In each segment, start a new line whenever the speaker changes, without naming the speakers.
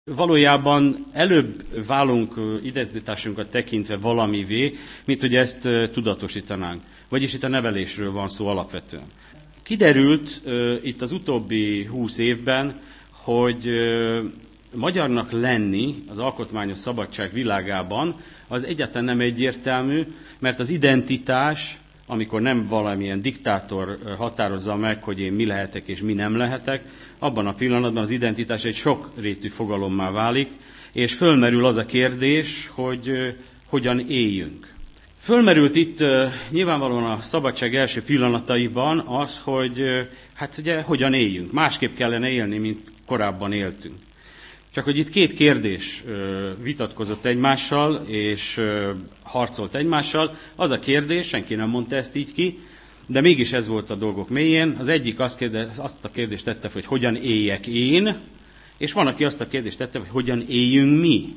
Valójában előbb válunk identitásunkat tekintve valamivé, mint hogy ezt tudatosítanánk. Vagyis itt a nevelésről van szó alapvetően. Kiderült itt az utóbbi 20 évben, hogy magyarnak lenni az alkotmányos szabadság világában az egyáltalán nem egyértelmű, mert az identitás, amikor nem valamilyen diktátor határozza meg, hogy én mi lehetek és mi nem lehetek, abban a pillanatban az identitás egy sokrétű fogalommá válik, és fölmerül az a kérdés, hogy hogyan éljünk. Fölmerült itt nyilvánvalóan a szabadság első pillanataiban az, hogy hát ugye hogyan éljünk. Másképp kellene élni, mint korábban éltünk. Csak hogy itt két kérdés vitatkozott egymással, és harcolt egymással. Az a kérdés, senki nem mondta ezt így ki, de mégis ez volt a dolgok mélyén. Az egyik azt a kérdést tette, hogy hogyan éljek én, és van, aki azt a kérdést tette, hogy hogyan éljünk mi.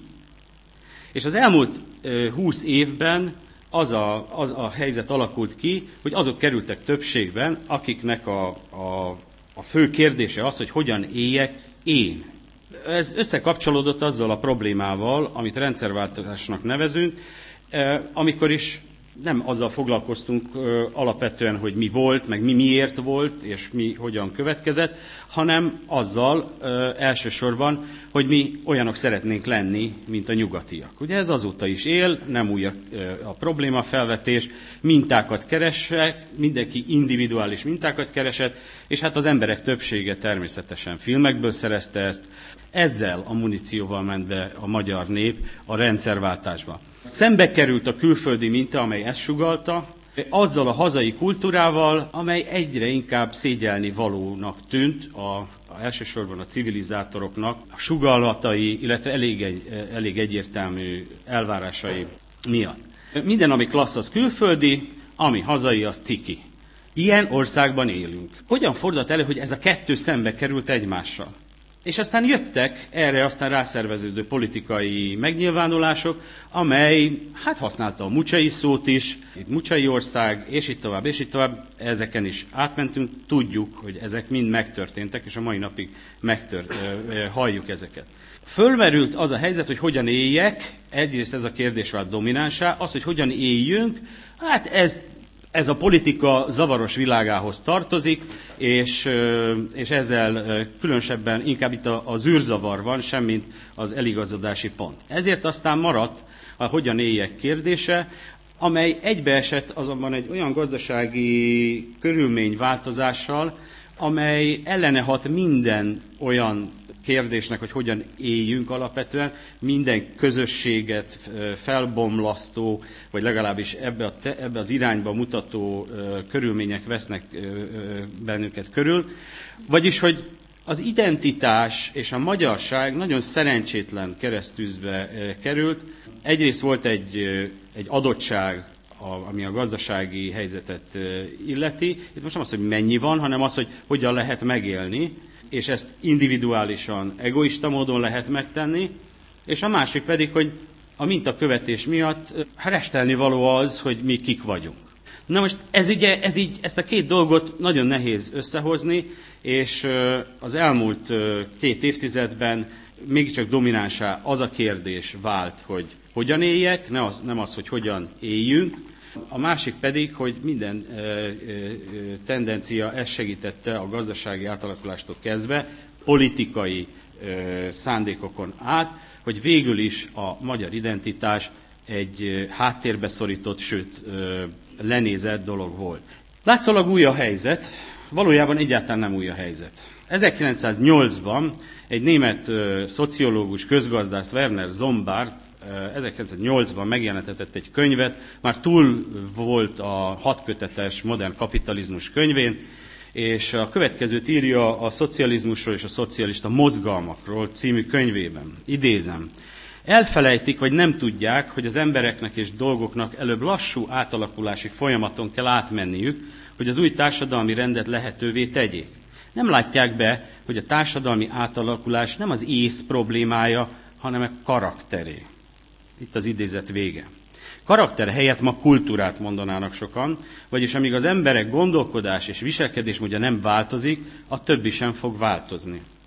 És az elmúlt 20 évben az a helyzet alakult ki, hogy azok kerültek többségben, akiknek a fő kérdése az, hogy hogyan éljek én. Ez összekapcsolódott azzal a problémával, amit rendszerváltásnak nevezünk, amikor is nem azzal foglalkoztunk alapvetően, hogy mi volt, meg mi miért volt, és mi hogyan következett, hanem azzal elsősorban, hogy mi olyanok szeretnénk lenni, mint a nyugatiak. Ugye ez azóta is él, nem új a problémafelvetés, mintákat keresek, mindenki individuális mintákat keresett, és hát az emberek többsége természetesen filmekből szerezte ezt. Ezzel a munícióval ment be a magyar nép a rendszerváltásba. Szembe került a külföldi minta, amely ezt sugallta, azzal a hazai kultúrával, amely egyre inkább szégyelni valónak tűnt elsősorban a civilizátoroknak a sugallatai, illetve elég egyértelmű elvárásai miatt. Minden, ami klassz, az külföldi, ami hazai, az ciki. Ilyen országban élünk. Hogyan fordult elő, hogy ez a kettő szembe került egymással? És aztán jöttek erre aztán rászerveződő politikai megnyilvánulások, amely használta a mucsai szót is, itt mucsai ország, és itt tovább, ezeken is átmentünk, tudjuk, hogy ezek mind megtörténtek, és a mai napig halljuk ezeket. Fölmerült az a helyzet, hogy hogyan éljek, egyrészt ez a kérdés vált dominánsá, az, hogy hogyan éljünk, ez a politika zavaros világához tartozik, és ezzel különösebben inkább itt az űrzavar van, semmint az eligazodási pont. Ezért aztán maradt a hogyan éljek kérdése, amely egybeesett azonban egy olyan gazdasági körülményváltozással, amely ellene hat minden olyan kérdésnek, hogy hogyan éljünk alapvetően, minden közösséget felbomlasztó, vagy legalábbis ebbe az irányba mutató körülmények vesznek bennünket körül. Vagyis, hogy az identitás és a magyarság nagyon szerencsétlen keresztűzbe került. Egyrészt volt egy adottság, ami a gazdasági helyzetet illeti. Itt most nem az, hogy mennyi van, hanem az, hogy hogyan lehet megélni, és ezt individuálisan, egoista módon lehet megtenni, és a másik pedig, hogy a mintakövetés miatt restelni való az, hogy mi kik vagyunk. Na most ezt a két dolgot nagyon nehéz összehozni, és az elmúlt 2 évtizedben mégiscsak dominánsá az a kérdés vált, hogy hogyan éljek, nem az, hogy hogyan éljünk. A másik pedig, hogy minden tendencia ezt segítette a gazdasági átalakulástól kezdve, politikai szándékokon át, hogy végül is a magyar identitás egy háttérbe szorított, sőt lenézett dolog volt. Látszólag új a helyzet, valójában egyáltalán nem új a helyzet. 1908-ban egy német szociológus, közgazdász, Werner Sombart 1908-ban megjelentetett egy könyvet, már túl volt a 6 kötetes modern kapitalizmus könyvén, és a következőt írja a szocializmusról és a szocialista mozgalmakról című könyvében. Idézem. Elfelejtik, vagy nem tudják, hogy az embereknek és dolgoknak előbb lassú átalakulási folyamaton kell átmenniük, hogy az új társadalmi rendet lehetővé tegyék. Nem látják be, hogy a társadalmi átalakulás nem az ész problémája, hanem a karakteré. Itt az idézet vége. Karakter helyett ma kultúrát mondanának sokan, vagyis amíg az emberek gondolkodás és viselkedésmódja nem változik, a többi sem fog változni.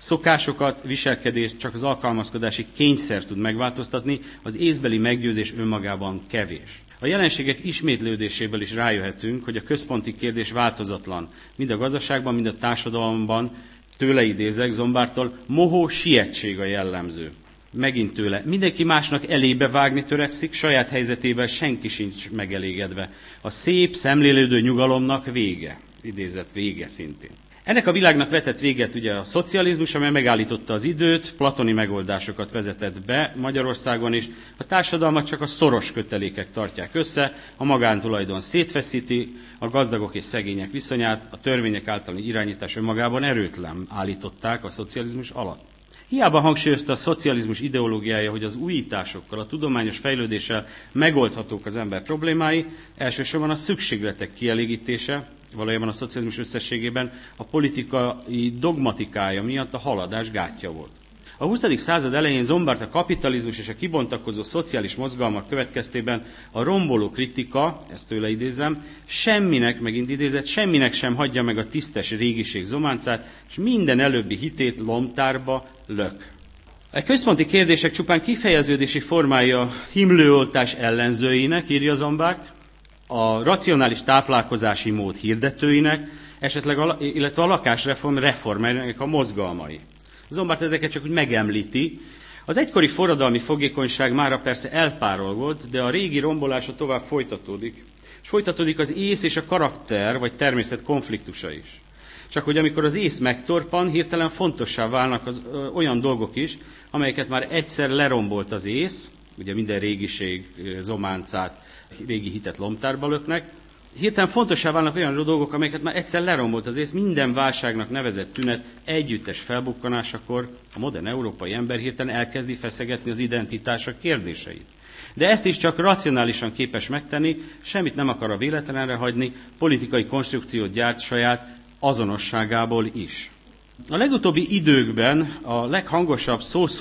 Szokásokat, viselkedést csak az alkalmazkodási kényszer tud megváltoztatni, az észbeli meggyőzés önmagában kevés. A jelenségek ismétlődéséből is rájöhetünk, hogy a központi kérdés változatlan, mind a gazdaságban, mind a társadalomban, tőle idézek Zombarttól, mohó sietség a jellemző. Megint tőle. Mindenki másnak elébe vágni törekszik, saját helyzetével senki sincs megelégedve. A szép, szemlélődő nyugalomnak vége. Idézet vége szintén. Ennek a világnak vetett véget ugye a szocializmus, amely megállította az időt, platoni megoldásokat vezetett be Magyarországon is. A társadalmat csak a szoros kötelékek tartják össze, a magántulajdon szétfeszíti, a gazdagok és szegények viszonyát, a törvények általi irányítás önmagában erőtlen állították a szocializmus alatt. Hiába hangsúlyozta a szocializmus ideológiája, hogy az újításokkal, a tudományos fejlődéssel megoldhatók az ember problémái, elsősorban a szükségletek kielégítése, valójában a szocializmus összességében a politikai dogmatikája miatt a haladás gátja volt. A 20. század elején Zombart a kapitalizmus és a kibontakozó szociális mozgalmak következtében a romboló kritika, ezt tőle idézem, megint idézett, semminek sem hagyja meg a tisztes régiség zománcát, és minden előbbi hitét lomtárba lök. A központi kérdések csupán kifejeződési formája himlőoltás ellenzőinek, írja Zombart, a racionális táplálkozási mód hirdetőinek, illetve a lakásreform reformjának a mozgalmai. Zombart ezeket csak úgy megemlíti. Az egykori forradalmi fogékonyság mára persze elpárolgott, de a régi rombolása tovább folytatódik. És folytatódik az ész és a karakter vagy természet konfliktusa is. Csak hogy amikor az ész megtorpan, hirtelen fontossá válnak olyan dolgok is, amelyeket már egyszer lerombolt az ész, ugye minden régiség zománcát, régi hitet lomtárba löknek, hirtelen fontossá válnak olyan dolgok, amelyeket már egyszer lerombolt az ész, minden válságnak nevezett tünet együttes felbukkanásakor a modern európai ember hirtelen elkezdi feszegetni az identitása kérdéseit. De ezt is csak racionálisan képes megtenni, semmit nem akar a véletlenre hagyni, politikai konstrukciót gyárt saját azonosságából is. A legutóbbi időkben a leghangosabb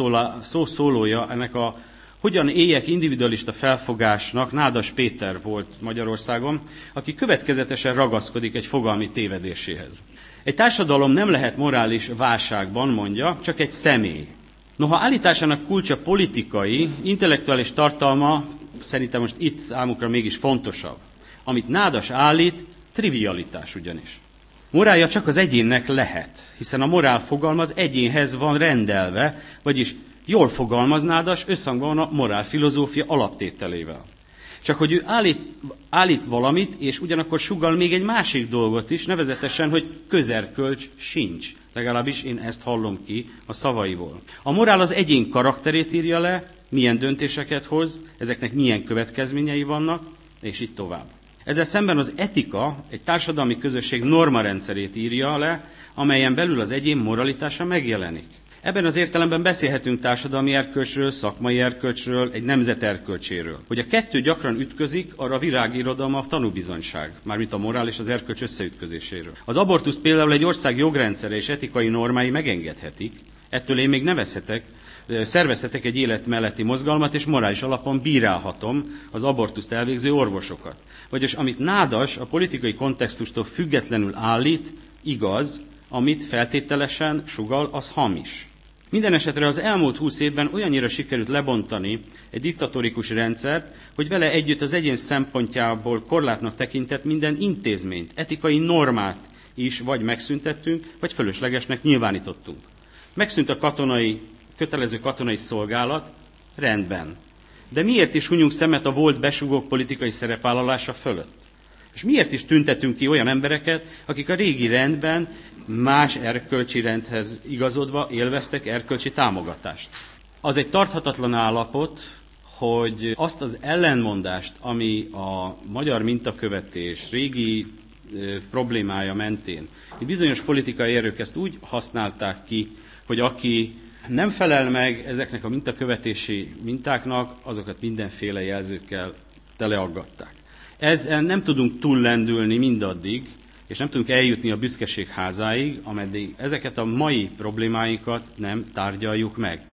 szószólója ennek a hogyan éljek individualista felfogásnak Nádas Péter volt Magyarországon, aki következetesen ragaszkodik egy fogalmi tévedéséhez. Egy társadalom nem lehet morális válságban, mondja, csak egy személy. Noha állításának kulcsa politikai, intellektuális tartalma szerintem most itt számukra mégis fontosabb. Amit Nádas állít, trivialitás ugyanis. Morálja csak az egyénnek lehet, hiszen a morál fogalma az egyénhez van rendelve, vagyis jól fogalmaz Nádas, összhangban a morálfilozófia alaptételével. Csak hogy ő állít valamit, és ugyanakkor sugall még egy másik dolgot is, nevezetesen, hogy közerkölcs sincs. Legalábbis én ezt hallom ki a szavaiból. A morál az egyén karakterét írja le, milyen döntéseket hoz, ezeknek milyen következményei vannak, és így tovább. Ezzel szemben az etika egy társadalmi közösség normarendszerét írja le, amelyen belül az egyén moralitása megjelenik. Ebben az értelemben beszélhetünk társadalmi erkölcsről, szakmai erkölcsről, egy nemzet erkölcséről. Hogy a kettő gyakran ütközik, arra a világirodalma a tanúbizonyság, mármint a morál és az erkölcs összeütközéséről. Az abortusz például egy ország jogrendszere és etikai normái megengedhetik, ettől én még szervezhetek egy élet melletti mozgalmat, és morális alapon bírálhatom az abortuszt elvégző orvosokat. Vagyis amit Nádas a politikai kontextustól függetlenül állít, igaz, amit feltételesen sugall, az hamis. Minden esetre az elmúlt 20 évben olyannyira sikerült lebontani egy diktatórikus rendszert, hogy vele együtt az egyén szempontjából korlátnak tekintett minden intézményt, etikai normát is vagy megszüntettünk, vagy fölöslegesnek nyilvánítottunk. Megszűnt a kötelező katonai szolgálat, rendben. De miért is hunyunk szemet a volt besugók politikai szerepvállalása fölött? És miért is tüntetünk ki olyan embereket, akik a régi rendben más erkölcsi rendhez igazodva élveztek erkölcsi támogatást? Az egy tarthatatlan állapot, hogy azt az ellenmondást, ami a magyar mintakövetés régi problémája mentén, bizonyos politikai erők ezt úgy használták ki, hogy aki nem felel meg ezeknek a mintakövetési mintáknak, azokat mindenféle jelzőkkel teleaggatták. Ezen nem tudunk túllendülni mindaddig, és nem tudunk eljutni a büszkeség házáig, ameddig ezeket a mai problémáinkat nem tárgyaljuk meg.